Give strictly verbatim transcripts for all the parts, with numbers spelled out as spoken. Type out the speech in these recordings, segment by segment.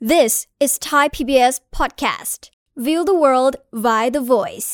This is Thai พี บี เอส podcast. View the world via the voice.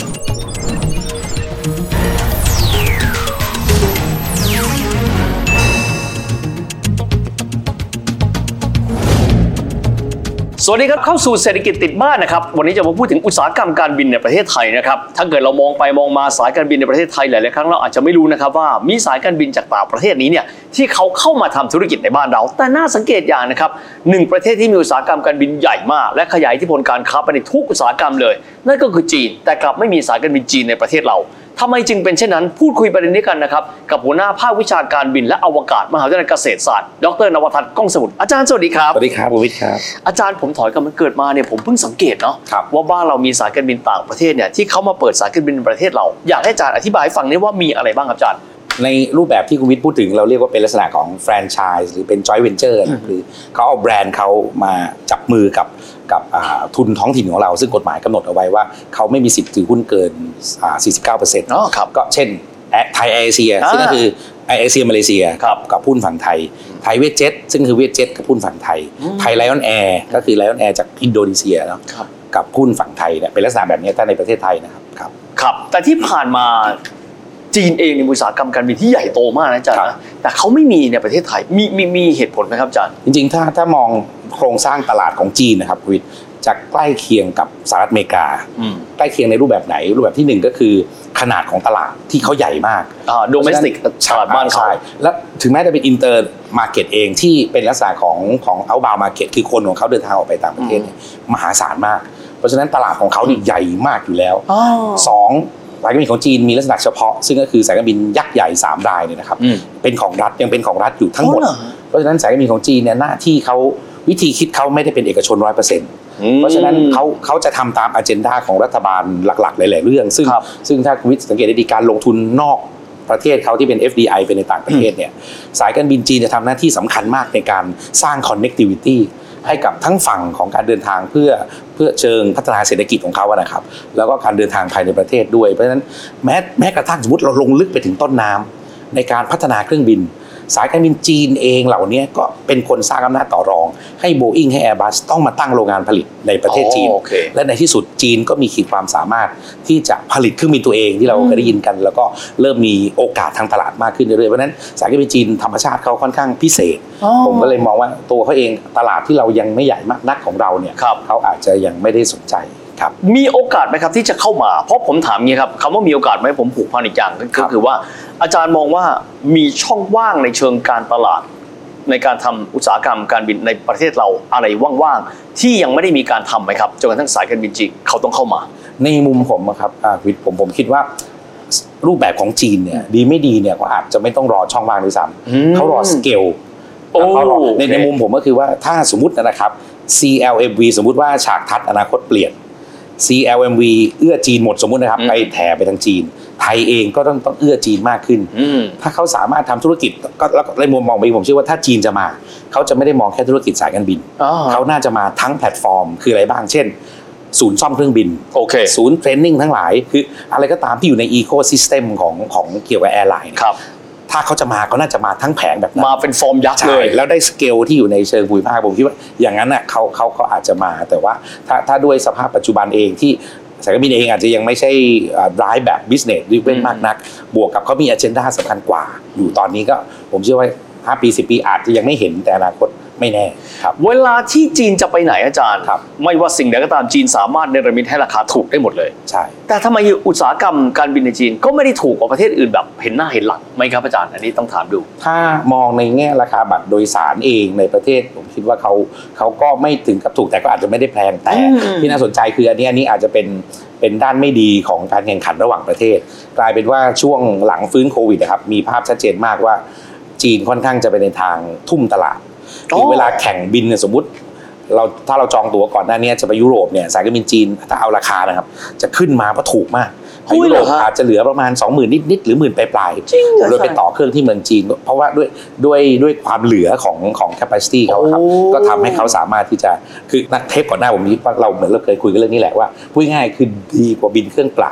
สวัสดีครับเข้าสู่เศรษฐกิจติดบ้านนะครับวันนี้จะมาพูดถึงอุตสาหกรรมการบินในประเทศไทยนะครับถ้าเกิดเรามองไปมองมาสายการบินในประเทศไทยหลายๆครั้งเราอาจจะไม่รู้นะครับว่ามีสายการบินจากต่างประเทศนี้เนี่ยที่เขาเข้ามาทำธุรกิจในบ้านเราแต่น่าสังเกตอย่างนะครับหนึ่งประเทศที่มีอุตสาหกรรมการบินใหญ่มากและขยายอิทธิพลการค้าไปในทุกอุตสาหกรรมเลยนั่นก็คือจีนแต่กลับไม่มีสายการบินจีนในประเทศเราทำไมจึงเป็นเช่นนั้นพูดคุยประเด็นนี้กันนะครับกับหัวหน้าภาควิชาการบินและอวกาศมหาวิทยาลัยเกษตรศาสตร์ดร.นวทัศน์ก้องสมุทรอาจารย์สวัสดีครับสวัสดีครับคุณวิทย์ครับอาจารย์ผมถอยกลับมาเกิดมาเนี่ยผมเพิ่งสังเกตเนาะว่าบ้านเรามีสายการบินต่างประเทศเนี่ยที่เขามาเปิดสายการบินในประเทศเราอยากให้อาจารย์อธิบายให้ฟังได้ว่ามีอะไรบ้างครับอาจารย์ในรูปแบบที่คุณวิทย์พูดถึงเราเรียกว่าเป็นลักษณะของแฟรนไชส์หรือเป็นจอยเวนเจอร์คือเขาเอาแบรนด์เขามาจับมือกับกับทุนท้องถิ่นของเราซึ่งกฎหมายกำหนดเอาไว้ว่าเขาไม่มีสิทธิ์ถือหุ้นเกิน สี่สิบเก้าเปอร์เซ็นต์อ๋อครับก็เช่นไทยแอร์เอเชียซึ่งก็คือไอเอเชียมาเลเซียกับหุ้นฝั่งไทยไทยเวทเจ็ตซึ่งคือเวทเจ็ตกับหุ้นฝั่งไทยไทยไลออนแอร์ก็คือไลออนแอร์จากอินโดนีเซียเนาะกับหุ้นฝั่งไทยเนี่ยเป็นลักษณะแบบนี้ถ้าในประเทศไทยนะครับครับครับแต่ที่ผ่านมาจีนเองในอุตสาหกรรมการบินที่ใหญ่โตมากนะอาจารย์แต่เขาไม่มีในประเทศไทยมีมีมีเหตุผลไหมครับอาจารย์จริงๆถ้าถ้ามองโครงสร้างตลาดของจีนนะครับวิทย์จะใกล้เคียงกับสหรัฐอเมริกาใกล้เคียงในรูปแบบไหนรูปแบบที่หนึ่งก็คือขนาดของตลาดที่เขาใหญ่มากอ่าโดเมสติกตลาดบ้านเขาแล้วถึงแม้จะเป็นอินเตอร์มาร์เก็ตเองที่เป็นลักษณะของของเอาท์บาวด์มาร์เก็ตคือคนของเขาเดินทางออกไปต่างประเทศมหาศาลมากเพราะฉะนั้นตลาดของเขาใหญ่มากอยู่แล้วสองสายการบินของจีนมีลักษณะเฉพาะซึ่งก็คือสายการบินยักษ์ใหญ่สามรายเนี่ยนะครับเป็นของรัฐยังเป็นของรัฐอยู่ทั้งหมดเพราะฉะนั้นสายการบินของจีนเนี่ยหน้าที่เขาวิธีคิดเขาไม่ได้เป็นเอกชน ร้อยเปอร์เซ็นต์ เพราะฉะนั้นเขาเขาจะทำตามอเจนดาของรัฐบาลหลักๆหลายๆเรื่องซึ่งซึ่งถ้าคุณวิทย์สังเกตได้ดีการลงทุนนอกประเทศเขาที่เป็น เอฟ ดี ไอ เป็นในต่างประเทศเนี่ยสายการบินจีนจะทำหน้าที่สำคัญมากในการสร้าง connectivity ให้กับทั้งฝั่งของการเดินทางเพื่อเพื่อเชิงพัฒนาเศรษฐกิจของเขาอะนะครับแล้วก็การเดินทางภายในประเทศด้วยเพราะฉะนั้นแม้แม้กระทั่งสมมติเราลงลึกไปถึงต้นน้ำในการพัฒนาเครื่องบินสายการบินจีนเองเหล่านี้ก็เป็นคนสร้างอำนาจต่อรองให้ Boeing ให้ Airbus ต้องมาตั้งโรงงานผลิตในประเทศจีน oh, okay. และในที่สุดจีนก็มีขีดความสามารถที่จะผลิตเครื่องบินตัวเองที่เราเคยได้ยินกันแล้วก็เริ่มมีโอกาสทางตลาดมากขึ้นเรื่อยๆเพราะนั้นสายการบินจีนธรรมชาติเขาค่อนข้างพิเศษ oh. ผมก็เลยมองว่าตัวเขาเองตลาดที่เรายังไม่ใหญ่มากนักของเราเนี่ยเขาอาจจะยังไม่ได้สนใจมีโอกาสไหมครับที่จะเข้ามาเพราะผมถามงี้ครับคำว่ามีโอกาสไหมผมผูกพันอีกอย่างก็คือว่าอาจารย์มองว่ามีช่องว่างในเชิงการตลาดในการทำอุตสาหกรรมการบินในประเทศเราอะไรว่างๆที่ยังไม่ได้มีการทำไหมครับจนกระทั่งสายการบินจีนเขาต้องเข้ามาในมุมผมครับวิทย์ผมผมคิดว่ารูปแบบของจีนเนี่ยดีไม่ดีเนี่ยก็อาจจะไม่ต้องรอช่องว่างด้วยซ้ำเขารอสเกลเขารอในในมุมผมก็คือว่าถ้าสมมตินะครับ ซี แอล เอ็ม วี สมมุติว่าฉากทัศน์อนาคตเปลี่ยนซี แอล เอ็ม วี เอื้อจีนหมดสมมุตินะครับไปแผ่ไปทางจีนไทยเองก็ต้องต้องเอื้อจีนมากขึ้นถ้าเขาสามารถทำธุรกิจก็แล้วในมุมมองไปผมเชื่อว่าถ้าจีนจะมาเขาจะไม่ได้มองแค่ธุรกิจสายการบินเขาน่าจะมาทั้งแพลตฟอร์มคืออะไรบ้างเช่นศูนย์ซ่อมเครื่องบินโอเคศูนย์เทรนนิ่งทั้งหลายคืออะไรก็ตามที่อยู่ในอีโคซิสเต็มของของเกี่ยวกับแอร์ไลน์ถ้าเขาจะมาก็น่าจะมาทั้งแผงแบบนั้นมาเป็นฟอร์มยักษ์เลยแล้วได้สเกลที่อยู่ในเชิงภูมิภาคผมคิดว่าอย่างนั้นน่ะเขาเขาก็อาจจะมาแต่ว่าถ้าถ้าด้วยสภาพปัจจุบันเองที่สายการบินเองอาจจะยังไม่ใช่ drive แบบ business driven มากนักบวกกับเขามี agenda สำคัญกว่าอยู่ตอนนี้ก็ผมเชื่อว่าห้าปีสิบปีอาจจะยังไม่เห็นแต่อนาคตไม่แน่ครับเวลาที่จีนจะไปไหนอาจารย์ครับไม่ว่าสิ่งใดก็ตามจีนสามารถเนรมิตให้ราคาถูกได้หมดเลยใช่แต่ทำไมอุตสาหกรรมการบินในจีนก็ไม่ได้ถูกกว่าประเทศอื่นแบบเห็นหน้าเห็นหลังไหมครับอาจารย์อันนี้ต้องถามดูถ้ามองในแง่ราคาบัตรโดยสารเองในประเทศผมคิดว่าเขาเขาก็ไม่ถึงกับถูกแต่ก็อาจจะไม่ได้แพงแต่ที่น่าสนใจคืออันนี้อันนี้อาจจะเป็นเป็นด้านไม่ดีของการแข่งขันระหว่างประเทศกลายเป็นว่าช่วงหลังฟื้นโควิดนะครับมีภาพชัดเจนมากว่าจีนค่อนข้างจะไปในทางทุ่มตลาดคือเวลาแข่งบินเนี่ยสมมุติเราถ้าเราจองตั๋วก่อนหน้านี้จะไปยุโรปเนี่ยสายการบินจีนถ้าเอาราคานะครับจะขึ้นมาเพราะถูกมากไปยุโรปอาจจะเหลือประมาณ สองหมื่น นิดๆหรือหมื่นปลายๆโดยไปต่อเครื่องที่เมืองจีนเพราะว่าด้วยด้วยด้วยความเหลือของของ capacity เขาครับก็ทำให้เขาสามารถที่จะคือนักเทปก่อนหน้าผมนี้เราเหมือนเราเคยคุยกันเรื่องนี้แหละว่าพูดง่ายคือดีกว่าบินเครื่องเปล่า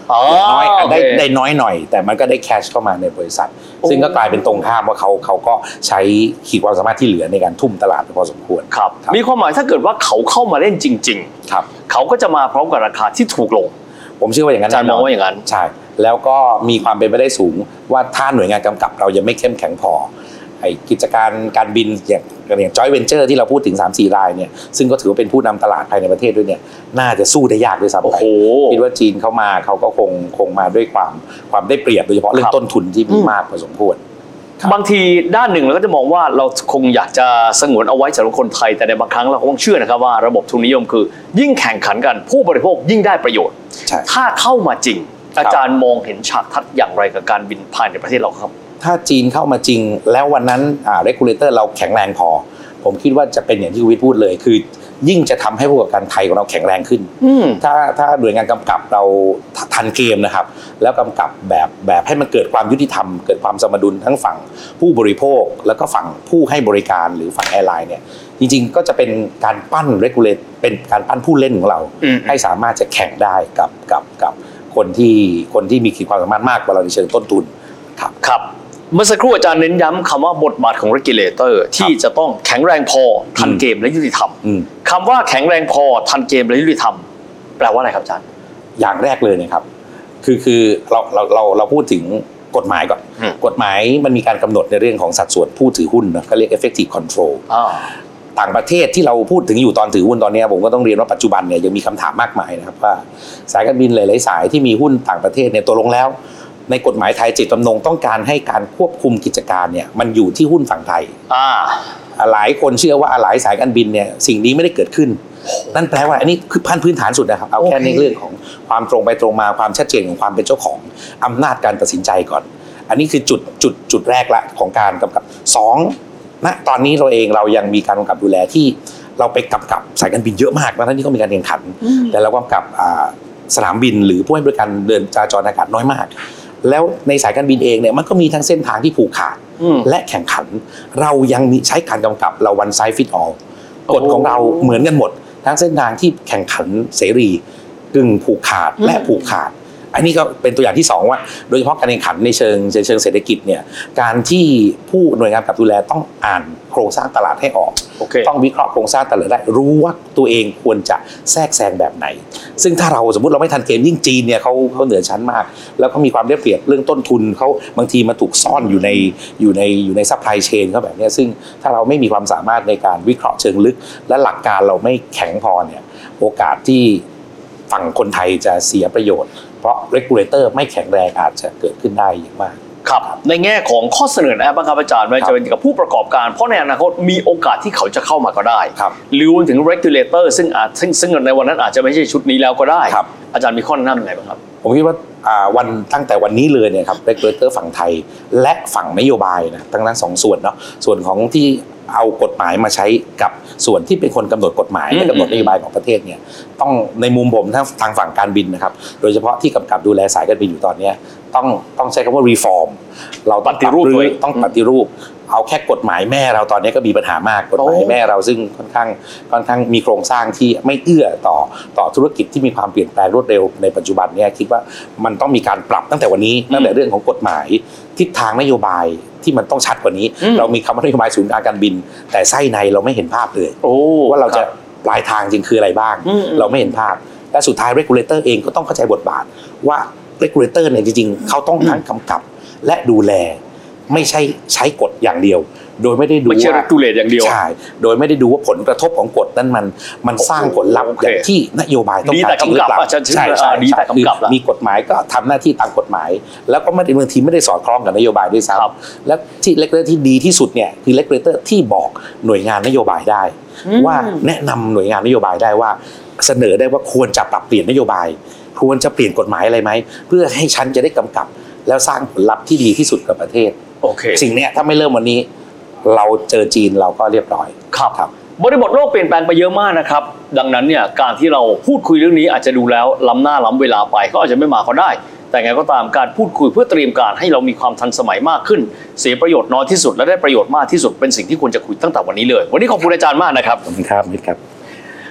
น้อยได้ได้น้อยหน่อยแต่มันก็ได้แคชเข้ามาในบริษัทซึ่งก็กลายเป็นตรงข้ามว่าเขาเขาก็ใช้ขีดความสามารถที่เหลือในการทุ่มตลาดพอสมควรครับมีความหมายถ้าเกิดว่าเขาเข้ามาเล่นจริงๆครับเขาก็จะมาพร้อมกับราคาที่ถูกลงผมเชื่อว่าอย่างนั้นอาจารย์มองว่าอย่างนั้นใช่แล้วก็มีความเป็นไปได้สูงว่าถ้าหน่วยงานกำกับเรายังไม่เข้มแข็งพอไอ้กิจการการบินอย่างอย่าง Joint Venture ที่เราพูดถึง สามสี่ รายเนี่ยซึ่งก็ถือว่าเป็นผู้นำตลาดภายในประเทศด้วยเนี่ยน่าจะสู้ได้ยากด้วยซ้ำไปคิดว่าจีนเข้ามาเขาก็คงคงมาด้วยความความได้เปรียบโดยเฉพาะเรื่องต้นทุนที่มีมากพอสมควรบางทีด้านหนึ่งเราก็จะมองว่าเราคงอยากจะสงวนเอาไว้สำหรับคนไทยแต่ในบางครั้งเราก็ต้องเชื่อนะครับว่าระบบทุนนิยมคือยิ่งแข่งขันกันผู้บริโภคยิ่งได้ประโยชน์ถ้าเข้ามาจริงอาจารย์มองเห็นฉากทัศน์อย่างไรกับการบินภายในประเทศเราครับถ้าจีนเข้ามาจริงแล้ววันนั้นอ่า regulator เราแข็งแรงพอผมคิดว่าจะเป็นอย่างที่วิทย์พูดเลยคือยิ่งจะทำให้ผู้ประกอบการไทยของเราแข็งแรงขึ้นถ้าถ้าหน่วยงานกำกับเราทันเกมนะครับแล้วกำกับแบบแบบให้มันเกิดความยุติธรรมเกิดความสมดุลทั้งฝั่งผู้บริโภคแล้วก็ฝั่งผู้ให้บริการหรือฝั่งแอร์ไลน์เนี่ยจริงๆก็จะเป็นการปั้น regulate เป็นการปั้นผู้เล่นของเราให้สามารถจะแข่งได้กับกับกับคนที่คนที่มีขีดความสามารถมากกว่าเราในเชิงต้นทุนครับครับเมื่อสักครู่อาจารย์เน้นย้ำคำว่าบทบาทของ regulator ที่จะต้องแข็งแรงพอทันเกมและยุติธรรมคำว่าแข็งแรงพอทันเกมและยุติธรรมแปลว่าอะไรครับอาจารย์อย่างแรกเลยนะครับคือคือเราเราเราเราพูดถึงกฎหมายก่อนกฎหมายมันมีการกำหนดในเรื่องของสัดส่วนผู้ถือหุ้นนะเขาเรียก effective control ต่างประเทศที่เราพูดถึงอยู่ตอนถือหุ้นตอนนี้ผมก็ต้องเรียนว่าปัจจุบันเนี่ยยังมีคำถามมากมายนะครับว่าสายการบินหลายๆสายที่มีหุ้นต่างประเทศเนี่ยตกลงแล้วในกฎหมายไทยเจตจำนงต้องการให้การควบคุมกิจการเนี่ยมันอยู่ที่หุ้นฝั่งไทยหลายคนเชื่อว่าหลายสายการบินเนี่ยสิ่งนี้ไม่ได้เกิดขึ้นนั่นแปลว่าอันนี้คือพันพื้นฐานสุดนะครับเอาแค่ในเรื่องของความตรงไปตรงมาความชัดเจนของความเป็นเจ้าของอำนาจการตัดสินใจก่อนอันนี้คือจุดจุดจุดแรกละของการกำกับสองณตอนนี้เราเองเรายังมีการกำกับดูแลที่เราไปกำกับสายการบินเยอะมากทั้งที่เขามีการแข่งขันแต่เรากำกับสนามบินหรือผู้ให้บริการเดินจราจรอากาศน้อยมากแล้วในสายการบินเองเนี่ยมันก็มีทั้งเส้นทางที่ผูกขาดและแข่งขันเรายังมีใช้การกำกับเรา one size fit all กฎของเราเหมือนกันหมดทั้งเส้นทางที่แข่งขันเสรีกึ่งผูกขาดและผูกขาดอันนี้ก็เป็นตัวอย่างที่สองว่าโดยเฉพาะการแข่งขันในเชิงเชิงเศรษฐกิจเนี่ยการที่ผู้หน่วยงานกำกับดูแลต้องอ่านโครงสร้างตลาดให้ออก okay. ต้องวิเคราะห์โครงสร้างตลาดได้รู้ว่าตัวเองควรจะแทรกแซงแบบไหนซึ่งถ้าเราสมมติเราไม่ทันเกมยิ่งจีนเนี่ยเขาเขาเหนือชั้นมากแล้วก็มีความได้เปรียบเรื่องต้นทุนเขาบางทีมาถูกซ่อนอยู่ในอยู่ในอยู่ในซัพพลายเชนเขาแบบนี้ซึ่งถ้าเราไม่มีความสามารถในการวิเคราะห์เชิงลึกและหลักการเราไม่แข็งพอเนี่ยโอกาสที่ฝั่งคนไทยจะเสียประโยชน์เพราะ regulator ไม่แข็งแรงอาจจะเกิดขึ้นได้อย่างมากครับในแง่ของข้อเสนอแนะบ้างครับอาจารย์ไม่จะเป็นกับผู้ประกอบการเพราะในอนาคตมีโอกาสที่เขาจะเข้ามาก็ได้หรือถึง regulator ซึ่งอาจซึ่งซึ่งในวันนั้นอาจจะไม่ใช่ชุดนี้แล้วก็ได้อาจารย์มีข้อแนะนำยังไงบ้างครับผมคิดว่าวันตั้งแต่วันนี้เลยเนี่ยครับ regulator ฝั่งไทยและฝั่งนโยบายนะทั้งนั้นสองส่วนเนาะส่วนของที่เอากฎหมายมาใช้กับส่วนที่เป็นคนกำหนดกฎหมายและกำหนดนโยบายของประเทศเนี่ยต้องในมุมผมทั้งทางฝั่งการบินนะครับโดยเฉพาะที่กำกับดูแลสายการบินอยู่ตอนนี้ต้องต้องใช้คำว่า reform เราต้องปฏิรูปต้องปฏิรูปเอาแค่กฎหมายแม่เราตอนนี้ก็มีปัญหามากกฎหมายแม่เราซึ่งค่อนข้างค่อนข้างมีโครงสร้างที่ไม่เอื้อต่อต่อธุรกิจที่มีความเปลี่ยนแปลงรวดเร็วในปัจจุบันเนี่ยคิดว่ามันต้องมีการปรับตั้งแต่วันนี้ตั้งแต่เรื่องของกฎหมายทิศทางนโยบายที่มันต้องชัดกว่านี้เรามีคำว่านโยบายศูนย์การบินแต่ไส้ในเราไม่เห็นภาพเลยว่าเราจะปลายทางจริงคืออะไรบ้างเราไม่เห็นภาพและสุดท้าย regulator เองก็ต้องเข้าใจบทบาทว่า regulator เนี่ยจริงๆเขาต้องทั้งกำกับและดูแลไม่ใช่ใช้กฎอย่างเดียวโดยไม่ได้ดูว่าไม่ใช่ regulate อย่างเดียวใช่โดยไม่ได้ดูว่าผลกระทบของกฎนั้นมันมันสร้างผลลัพธ์อย่างที่นโยบายต้องการจริงหรือเปล่าใช่ใช่ดีแต่กำกับมีกฎหมายก็ทำหน้าที่ตามกฎหมายแล้วก็ไม่ได้บางทีไม่ได้สอดคล้องกับนโยบายด้วยซ้ำและที่ regulator ที่ดีที่สุดเนี่ยคือ regulator ที่บอกหน่วยงานนโยบายได้ว่าแนะนำหน่วยงานนโยบายได้ว่าเสนอได้ว่าควรจะปรับเปลี่ยนนโยบายควรจะเปลี่ยนกฎหมายอะไรไหมเพื่อให้ฉันจะได้กำกับแล้วสร้างผลลัพธ์ที่ดีที่สุดกับประเทศโอเคสิ่งนี้ถ้าไม่เริ่มวันนี้เราเจอจีนเราก็เรียบร้อยครับครับบริบทโลกเปลี่ยนแปลงไปเยอะมากนะครับดังนั้นเนี่ยการที่เราพูดคุยเรื่องนี้อาจจะดูแล้วล้ำหน้าล้ำเวลาไปเขาอาจจะไม่มาก็ได้แต่ไงก็ตามการพูดคุยเพื่อเตรียมการให้เรามีความทันสมัยมากขึ้นเสียประโยชน์น้อยที่สุดและได้ประโยชน์มากที่สุดเป็นสิ่งที่ควรจะคุยตั้งแต่วันนี้เลยวันนี้ขอบคุณอาจารย์มากนะครับขอบคุณครับมิตรครับ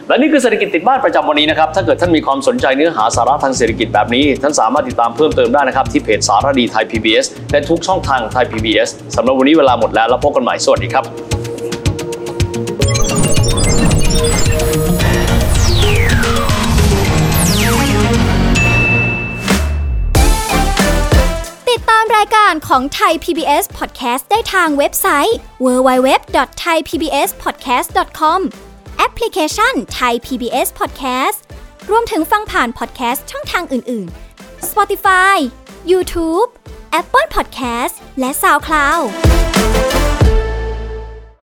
และนี่คือเศรษฐกิจติดบ้านประจำวันนี้นะครับถ้าเกิดท่านมีความสนใจเนื้อหาสาระทางเศรษฐกิจแบบนี้ท่านสามารถติดตามเพิ่มเติมได้นะครับที่เพจสารดีไทย พี บี เอส และทุกช่องทางไทย พี บี เอส สำหรับวันนี้เวลาหมดแล้วแล้วพบกันใหม่สวัสดีครับติดตามรายการของไทย พี บี เอส Podcast ได้ทางเว็บไซต์ ดับเบิลยู ดับเบิลยู ดับเบิลยู ดอท ไทย พี บี เอส พอดแคสต์ ดอท คอม แอปพลิเคชัน Thai พี บี เอส Podcast รวมถึงฟังผ่าน podcast ช่องทางอื่น ๆ Spotify YouTube Apple Podcast และ SoundCloud